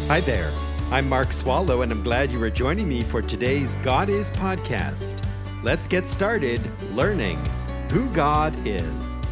Hi there. I'm Mark Swallow, and I'm glad you are joining me for today's God Is podcast. Let's get started learning who God is.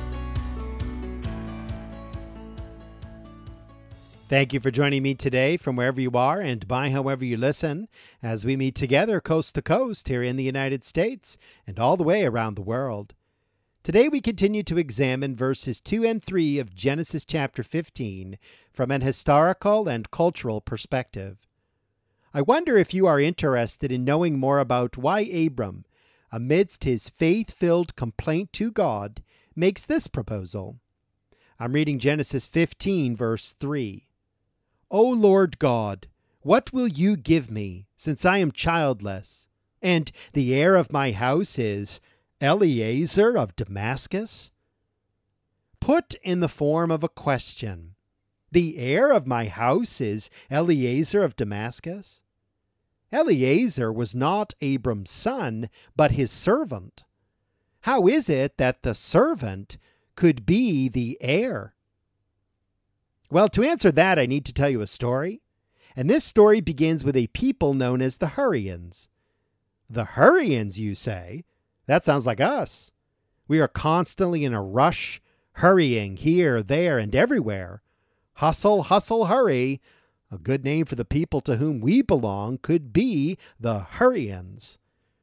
Thank you for joining me today from wherever you are and by however you listen as we meet together coast to coast here in the United States and all the way around the world. Today we continue to examine verses 2 and 3 of Genesis chapter 15 from an historical and cultural perspective. I wonder if you are interested in knowing more about why Abram, amidst his faith-filled complaint to God, makes this proposal. I'm reading Genesis 15, verse 3. O Lord God, what will you give me, since I am childless, and the heir of my house is Eliezer of Damascus? Put in the form of a question. The heir of my house is Eliezer of Damascus? Eliezer was not Abram's son, but his servant. How is it that the servant could be the heir? Well, to answer that, I need to tell you a story. And this story begins with a people known as the Hurrians. The Hurrians, you say? That sounds like us. We are constantly in a rush, hurrying here, there, and everywhere. Hustle, hustle, hurry. A good name for the people to whom we belong could be the Hurrians.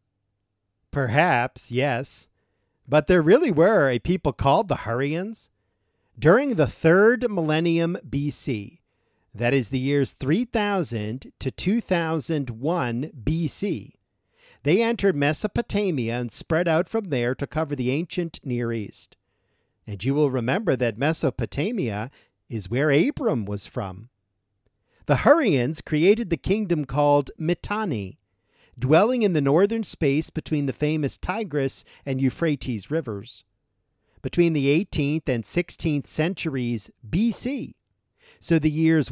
Perhaps, yes. But there really were a people called the Hurrians. During the 3rd millennium BC, that is the years 3000 to 2001 BC, they entered Mesopotamia and spread out from there to cover the ancient Near East. And you will remember that Mesopotamia is where Abram was from. The Hurrians created the kingdom called Mitanni, dwelling in the northern space between the famous Tigris and Euphrates rivers. Between the 18th and 16th centuries BC, so the years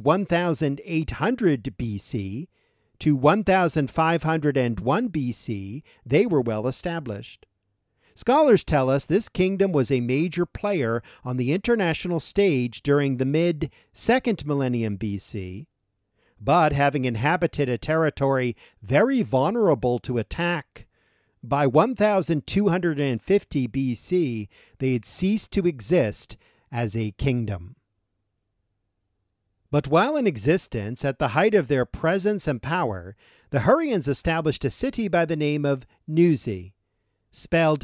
1800 BC, to 1501 BC, they were well established. Scholars tell us this kingdom was a major player on the international stage during the mid-2nd millennium BC, but having inhabited a territory very vulnerable to attack, by 1250 BC, they had ceased to exist as a kingdom. But while in existence, at the height of their presence and power, the Hurrians established a city by the name of Nuzi, spelled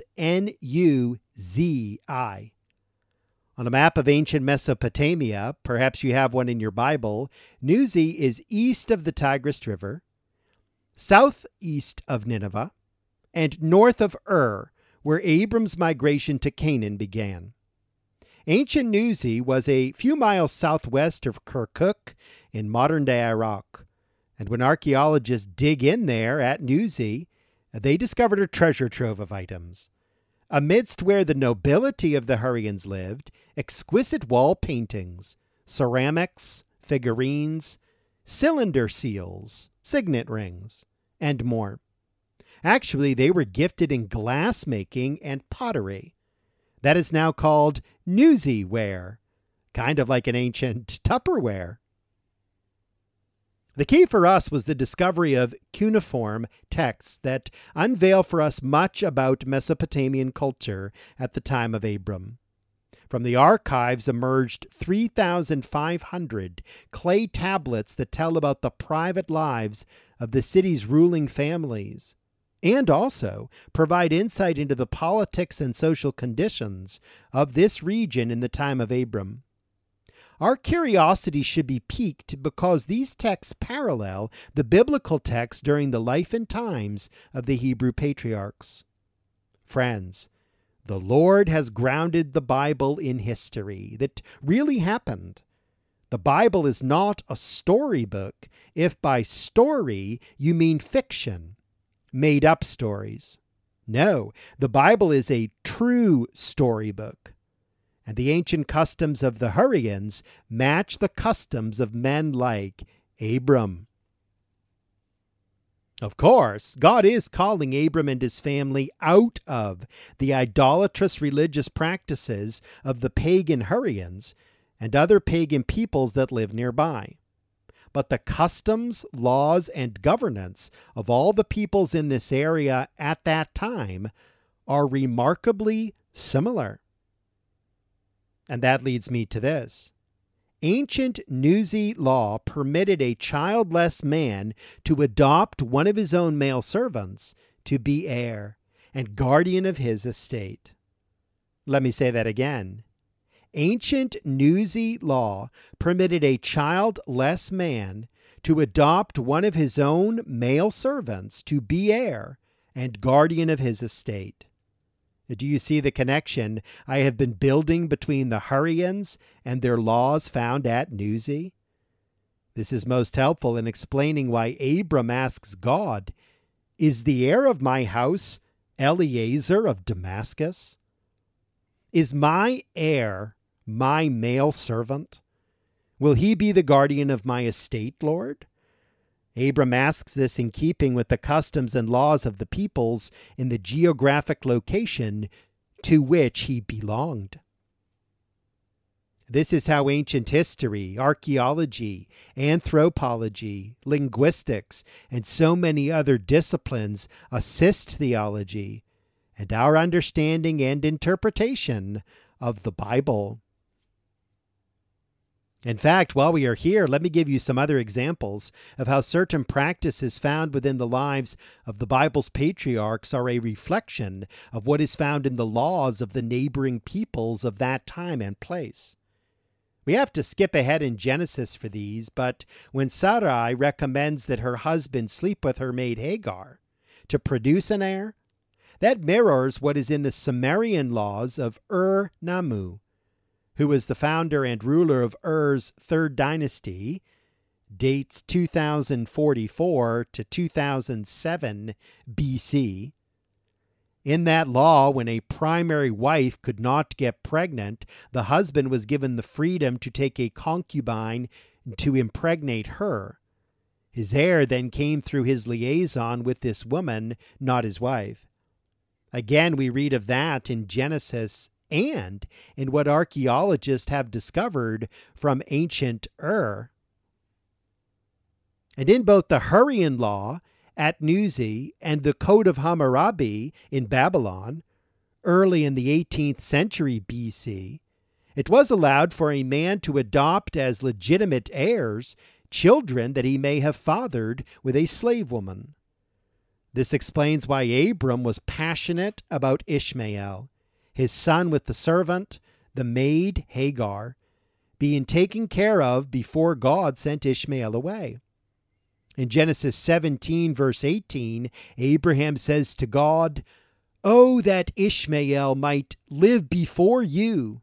N-U-Z-I. On a map of ancient Mesopotamia, perhaps you have one in your Bible, Nuzi is east of the Tigris River, southeast of Nineveh, and north of Ur, where Abram's migration to Canaan began. Ancient Nuzi was a few miles southwest of Kirkuk in modern-day Iraq, and when archaeologists dig in there at Nuzi, they discovered a treasure trove of items. Amidst where the nobility of the Hurrians lived, exquisite wall paintings, ceramics, figurines, cylinder seals, signet rings, and more. Actually, they were gifted in glass-making and pottery. That is now called Nuzi-ware, kind of like an ancient Tupperware. The key for us was the discovery of cuneiform texts that unveil for us much about Mesopotamian culture at the time of Abram. From the archives emerged 3,500 clay tablets that tell about the private lives of the city's ruling families, and also provide insight into the politics and social conditions of this region in the time of Abram. Our curiosity should be piqued because these texts parallel the biblical texts during the life and times of the Hebrew patriarchs. Friends, the Lord has grounded the Bible in history that really happened. The Bible is not a storybook, if by story you mean fiction, made-up stories. No, the Bible is a true storybook. And the ancient customs of the Hurrians match the customs of men like Abram. Of course, God is calling Abram and his family out of the idolatrous religious practices of the pagan Hurrians and other pagan peoples that live nearby. but the customs, laws, and governance of all the peoples in this area at that time are remarkably similar. And that leads me to this. Ancient Nuzi law permitted a childless man to adopt one of his own male servants to be heir and guardian of his estate. Let me say that again. Ancient Nuzi law permitted a childless man to adopt one of his own male servants to be heir and guardian of his estate. Do you see the connection I have been building between the Hurrians and their laws found at Nuzi? This is most helpful in explaining why Abram asks God, "Is the heir of my house Eliezer of Damascus? Is my heir my male servant? Will he be the guardian of my estate, Lord?" Abram asks this in keeping with the customs and laws of the peoples in the geographic location to which he belonged. This is how ancient history, archaeology, anthropology, linguistics, and so many other disciplines assist theology and our understanding and interpretation of the Bible. In fact, while we are here, let me give you some other examples of how certain practices found within the lives of the Bible's patriarchs are a reflection of what is found in the laws of the neighboring peoples of that time and place. We have to skip ahead in Genesis for these, but when Sarai recommends that her husband sleep with her maid Hagar to produce an heir, that mirrors what is in the Sumerian laws of Ur-Nammu, who was the founder and ruler of Ur's third dynasty, dates 2044 to 2007 BC. In that law, when a primary wife could not get pregnant, the husband was given the freedom to take a concubine to impregnate her. His heir then came through his liaison with this woman, not his wife. Again, we read of that in Genesis and in what archaeologists have discovered from ancient Ur. And in both the Hurrian law at Nuzi and the Code of Hammurabi in Babylon, early in the 18th century BC, it was allowed for a man to adopt as legitimate heirs children that he may have fathered with a slave woman. This explains why Abram was passionate about Ishmael, his son with the servant, the maid Hagar, being taken care of before God sent Ishmael away. In Genesis 17, verse 18, Abraham says to God, "Oh, that Ishmael might live before you."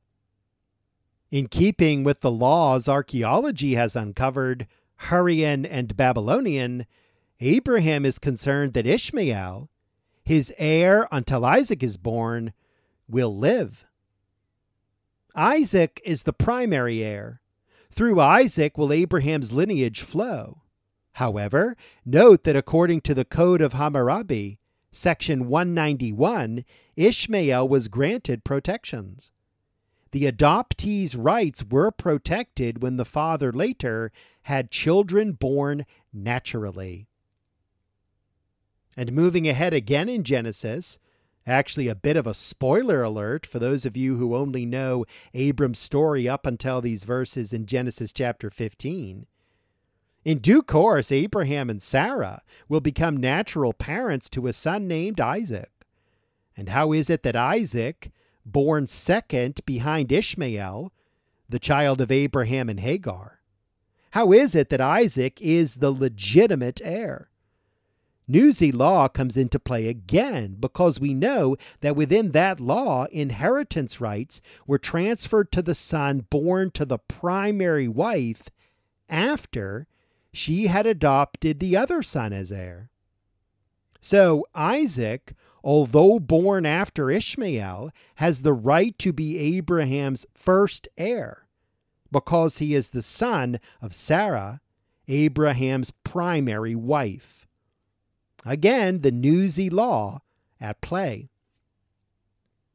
In keeping with the laws archaeology has uncovered, Hurrian and Babylonian, Abraham is concerned that Ishmael, his heir until Isaac is born, will live. Isaac is the primary heir. Through Isaac will Abraham's lineage flow. However, note that according to the Code of Hammurabi, section 191, Ishmael was granted protections. The adoptee's rights were protected when the father later had children born naturally. And moving ahead again in Genesis, actually a bit of a spoiler alert for those of you who only know Abram's story up until these verses in Genesis chapter 15. In due course, Abraham and Sarah will become natural parents to a son named Isaac. And how is it that Isaac, born second behind Ishmael, the child of Abraham and Hagar, how is it that Isaac is the legitimate heir? Nuzi law comes into play again because we know that within that law, inheritance rights were transferred to the son born to the primary wife after she had adopted the other son as heir. So Isaac, although born after Ishmael, has the right to be Abraham's first heir because he is the son of Sarah, Abraham's primary wife. Again, the Nuzi law at play.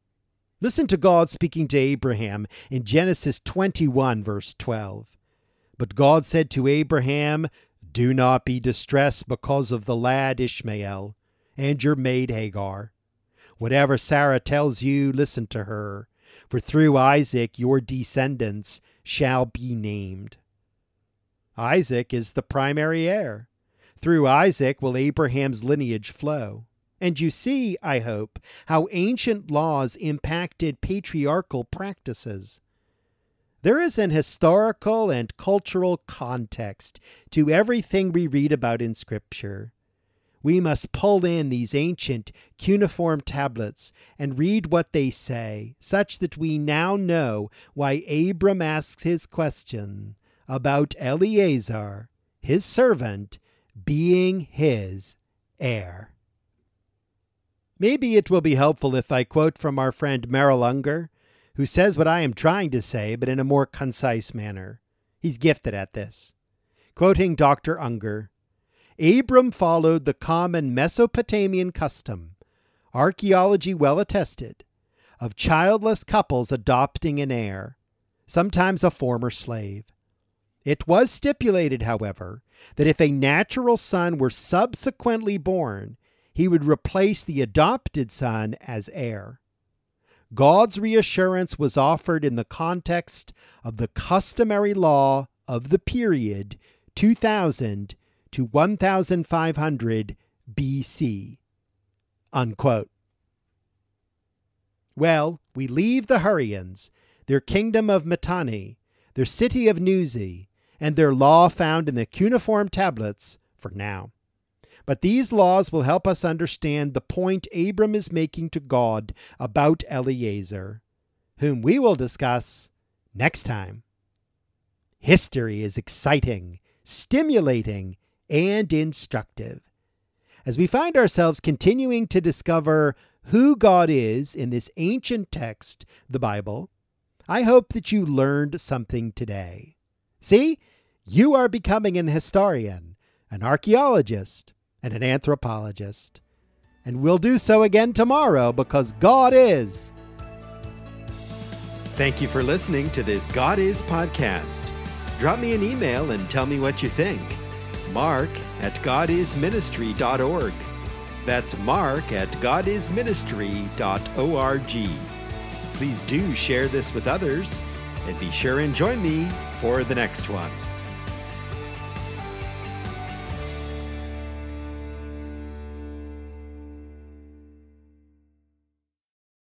Listen to God speaking to Abraham in Genesis 21, verse 12. But God said to Abraham, "Do not be distressed because of the lad Ishmael and your maid Hagar. Whatever Sarah tells you, listen to her, for through Isaac your descendants shall be named." Isaac is the primary heir. Through Isaac will Abraham's lineage flow. And you see, I hope, how ancient laws impacted patriarchal practices. There is an historical and cultural context to everything we read about in Scripture. We must pull in these ancient cuneiform tablets and read what they say, such that we now know why Abram asks his question about Eliezer, his servant, being his heir. Maybe it will be helpful if I quote from our friend Merrill Unger, who says what I am trying to say, but in a more concise manner. He's gifted at this. Quoting Dr. Unger, "Abram followed the common Mesopotamian custom, archaeology well attested, of childless couples adopting an heir, sometimes a former slave. It was stipulated, however, that if a natural son were subsequently born, he would replace the adopted son as heir. God's reassurance was offered in the context of the customary law of the period 2000 to 1500 BC." Unquote. Well, we leave the Hurrians, their kingdom of Mitanni, their city of Nuzi, and their law found in the cuneiform tablets for now. But these laws will help us understand the point Abram is making to God about Eliezer, whom we will discuss next time. History is exciting, stimulating, and instructive. As we find ourselves continuing to discover who God is in this ancient text, the Bible, I hope that you learned something today. See, you are becoming an historian, an archaeologist, and an anthropologist. And we'll do so again tomorrow because God is. Thank you for listening to this God Is podcast. Drop me an email and tell me what you think. mark@godisministry.org. That's mark@godisministry.org. Please do share this with others and be sure and join me for the next one.